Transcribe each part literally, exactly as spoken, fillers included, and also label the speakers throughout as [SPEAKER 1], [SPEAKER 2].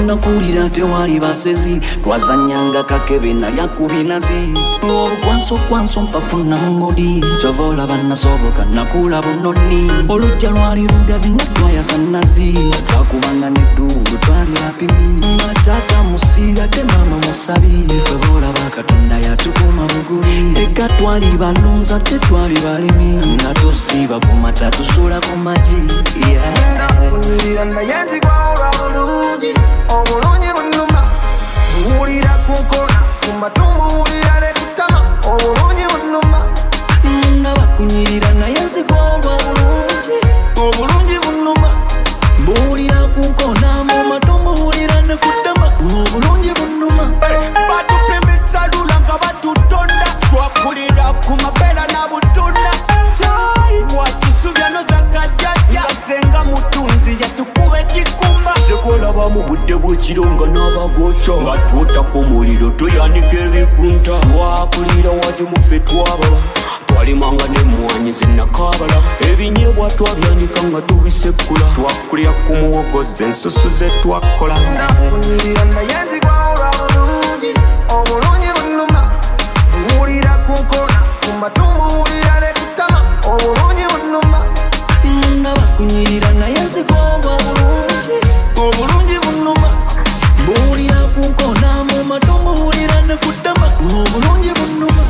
[SPEAKER 1] nakulira tewali basezi twazanyanga kakebe nalya ku binazi olukwanso kwanso mpafuna ngodi kyovola bannasoboka nakula bunoni olujja lwali lugazi natwayasa nazi twakubanga neddubu twali bapimi matata musiga te mama musabi febola bakatonda yatukuma buguli eka twali balunza te twali balimi nga tusiba ku mata tusula ku maji
[SPEAKER 2] ndakunyirira ndayenzigwa olwabulungi obulungi bunuma buwulira kunkona kumatumbu buwulira ne kutama obulungi bunuma
[SPEAKER 1] nabakunyirira nayenzigwa olwabulungi obulungi bunuma buwulira kunkona mu matumbu buwulira ne kutama obulungi bunuma
[SPEAKER 2] batupimisalula nga batutonda twakulira ku mabela na butunda wakisubyano zakajjajja senga mutunzi yatukuba ekikumba sekolaba mu budde bw'ekironga n'abagooca nga twotako muliro tuyanika ebikunta wakulira waje mufe twabala twalimanga n'emmwanyi zinakaabala ebinyebwa twabyanika nga tubisekula twakulira ku muwogoza ensusu ze twakola ndakunyirira ndayenzigwa olwabulungi obulungi bunuma buwulira kunkona ku matumbu buwulira ne kutama obulungi bunuma
[SPEAKER 1] nabakunyirira nayenzigwa olwabulungi obulungi bunuma buwulira kunkona mu matumbu buwulira ne kutama obulungi bunuma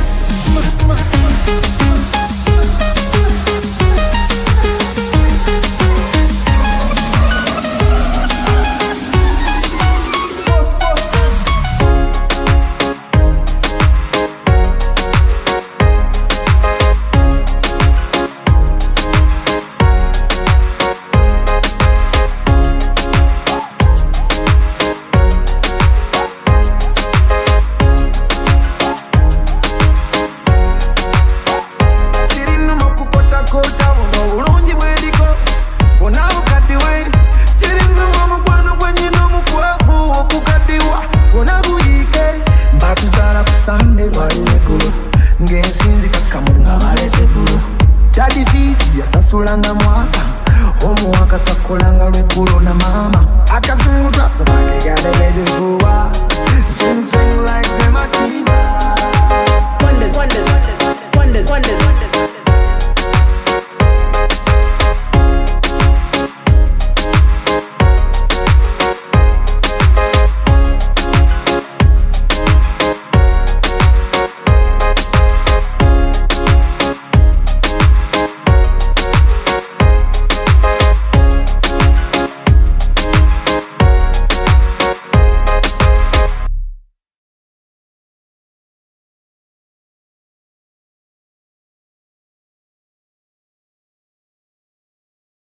[SPEAKER 2] yasasulanga mwaka omwaka takolanga lwekulo na mama akazungu twasabake galebedevuwa swing swing like semati